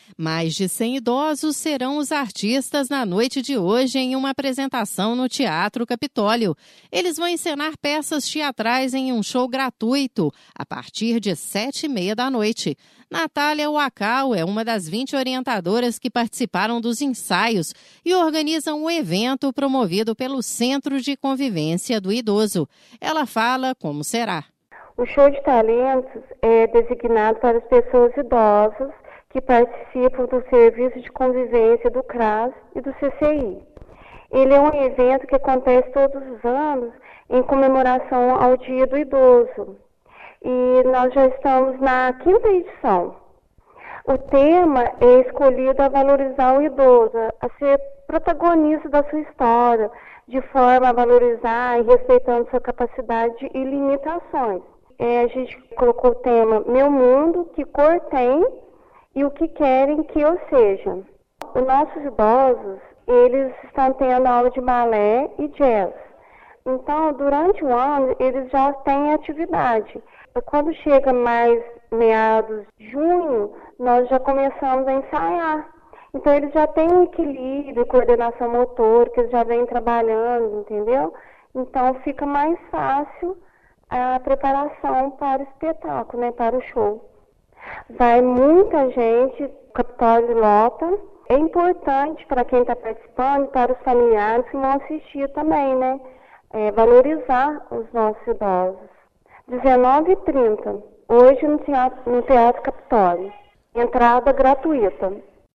Mais de 100 idosos serão os artistas na noite de hoje em uma apresentação no Teatro Capitólio. Eles vão encenar peças teatrais em um show gratuito a partir de 7h30 da noite. Natália Wacau é uma das 20 orientadoras que participaram dos ensaios e organizam um evento promovido pelo Centro de Convivência do Idoso. Ela fala como será. O show de talentos é designado para as pessoas idosas que participam do Serviço de Convivência do CRAS e do CCI. Ele é um evento que acontece todos os anos em comemoração ao Dia do Idoso. E nós já estamos na 5ª edição. O tema é escolhido a valorizar o idoso, a ser protagonista da sua história, de forma a valorizar e respeitando sua capacidade e limitações. A gente colocou o tema Meu Mundo, que cor tem e o que querem que eu seja. Os nossos idosos, eles estão tendo aula de balé e jazz. Então, durante o ano, eles já têm atividade. Quando chega mais meados de junho, nós já começamos a ensaiar. Então, eles já têm um equilíbrio, coordenação motor, que eles já vêm trabalhando, entendeu? Então, fica mais fácil a preparação para o espetáculo, né, para o show. Vai muita gente, o Capitólio lota. É importante para quem está participando, para os familiares que vão assistir também, né? Valorizar os nossos idosos. 19h30, hoje no Teatro Capitólio. Entrada gratuita.